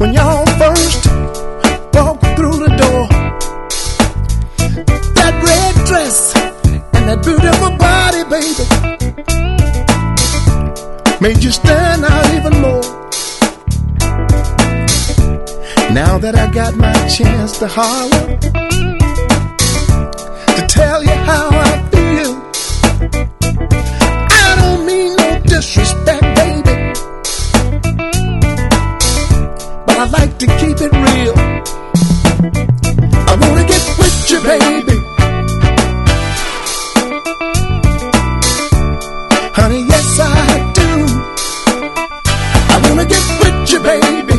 when y'all first walked through the door. That red dress and that beautiful body, baby, made you stand out even more. Now that I got my chance to holler, to tell you how I feel, I don't mean no disrespect, baby, but I like to keep it real. I wanna get with you, baby, honey, yes I do. I wanna get with you, baby.